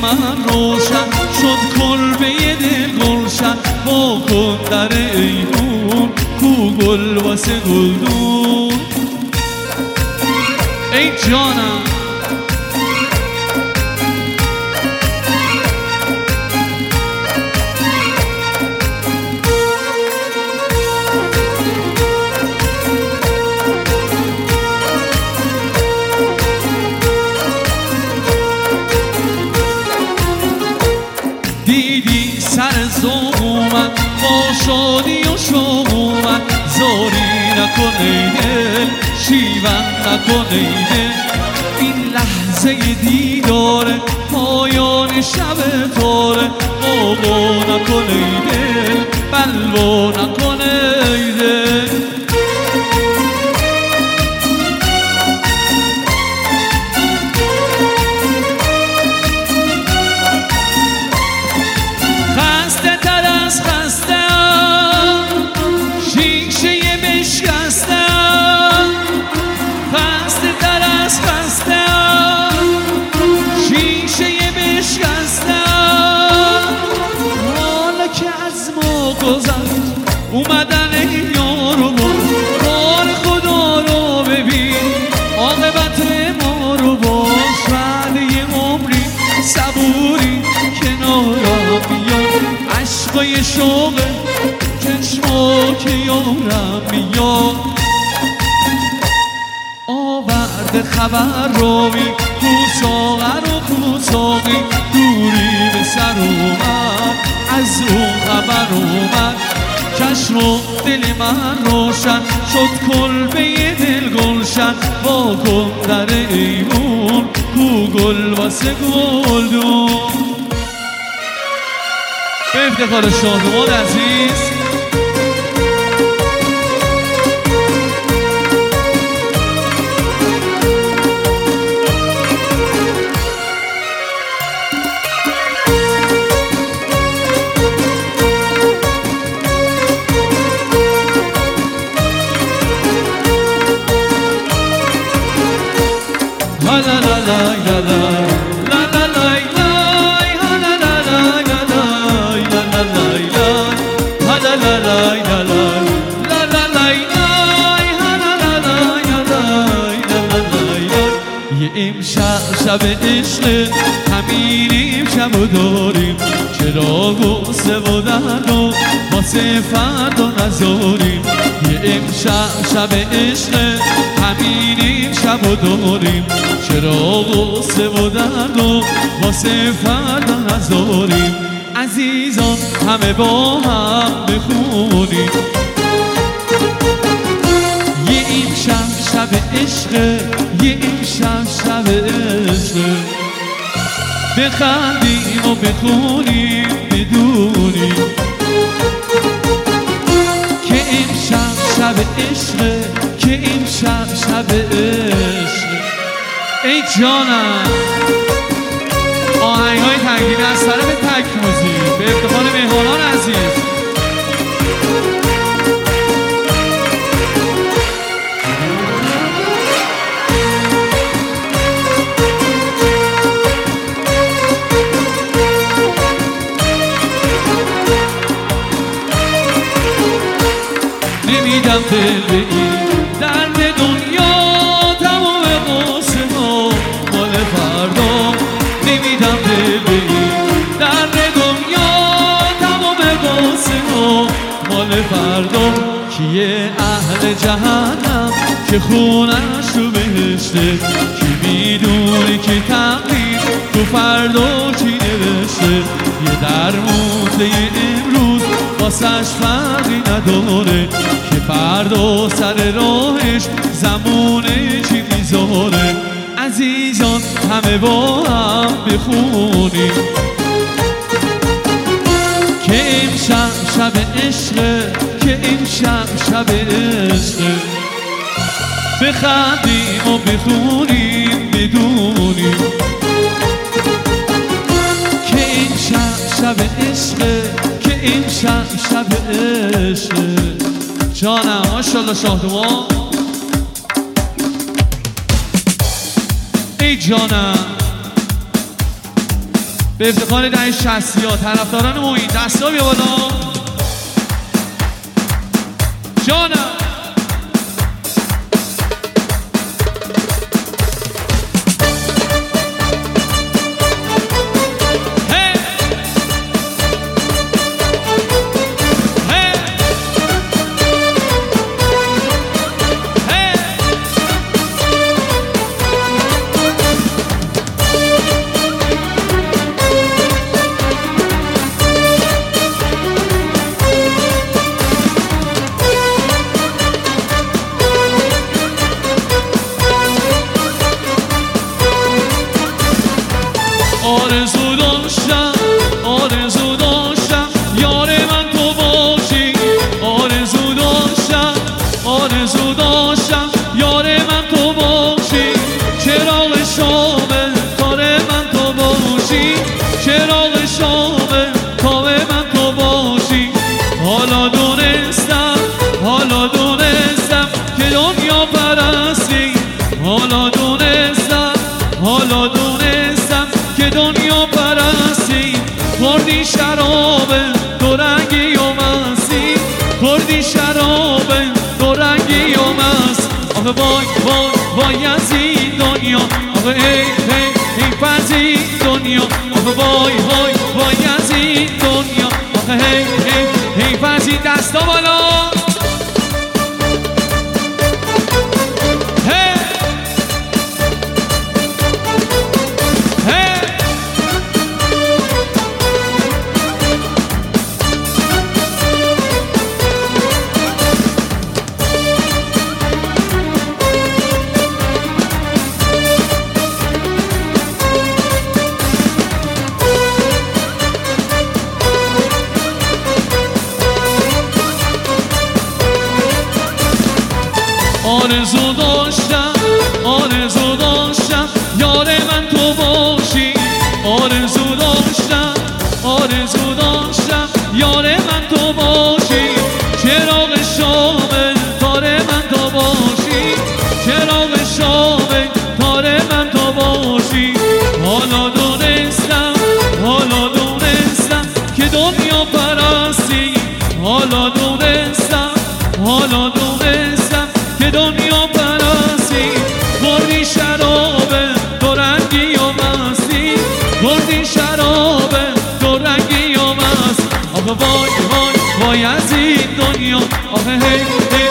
من روشن شد کلبه دل گلشن با کن در ایوون کو گل واسه گلدون ای جانم دیدی سر زوم اومد با شادی و شوق اومد زاری نکن ای دل شیون نکن ای دل این لحظه دیداره پایان شب تاره آقا نکن ای دل بلوا نکن ای دل اومدن یارو کار خدا رو ببین عاقبت ما رو باش بعد یه عمری صبوری کنارم بیاد عشقای شوق چشما که یارم میاد آورد خبر رو بی کو ساغر و کو ساقی دوری به سر اومد از اون خبر اومد چشم و دل من روشن شد کلبه دل گلشن با کن در ایوون کو گل واسه گلدون به افتخار شادمان عزیز شب عشق همین امشب و داریم چرا غصه و درد و واسه فردا نذاریم یه امشب شب عشق همین امشب و داریم چرا غصه و درد و واسه فردا نذاریم عزیزان همه با هم بخونیم یه امشب شب عشق یه امشب شب عشق بخندیم و بخونیم بدونیم که امشب شب عشق که امشب شب عشق ای جانم آهنگ‌های تنگینه از طرف تک موزیک به افتخار مهمانان عزیز نمیدم دل به این درد دنیا تمام قصه ها مال فردا نمیدم دل به این درد دنیا تمام قصه ها مال فردا کیه اهل جهنم که خونش رو بهشته کی میدونه که تقدیر تو فردا چی نوشته یه درمونده امروز واسش فرقی نداره که فردا سر راهش زمونه چی میذاره عزیزان همه با هم بخونیم که امشب شب عشق که امشب شب عشق بخندیم و بخونیم بدونیم که امشب شب عشق که امشب شب عشق جانم ماشاءالله شاهدوان ای جانم به افتخار دهه 60 ها طرفداران موین دستا بیا بالا جانم. آرزو داشتم یار من تو باشی، آرزو داشتم یار من تو باشی، چراغ شام تار من تو باشی، چراغ شام تار من تو باشی. حالا دونستم که دنیا پرستی، حالا دونستم که دنیا پرستی. خوردی شراب دو رنگی و مستی، خوردی شراب دو رنگی و مست. آخه وای از این دنیا، آخه ای پزی دنیا، آخه وای از این دنیا، آخه ای پزی. دستا بالا آرزو داشتم یار من تو باشی، آرزو داشتم یار من تو باشی، چراغ شام تار من تو باشی، چراغ شام تار من تو باشی. حالا دونستم که دنیا پرستی، حالا دونستم که دنیا پرستی. خوردی شراب دو رنگی و مستی، خوردی شراب دو رنگی و مست. آخه وای از این دنیا، آخه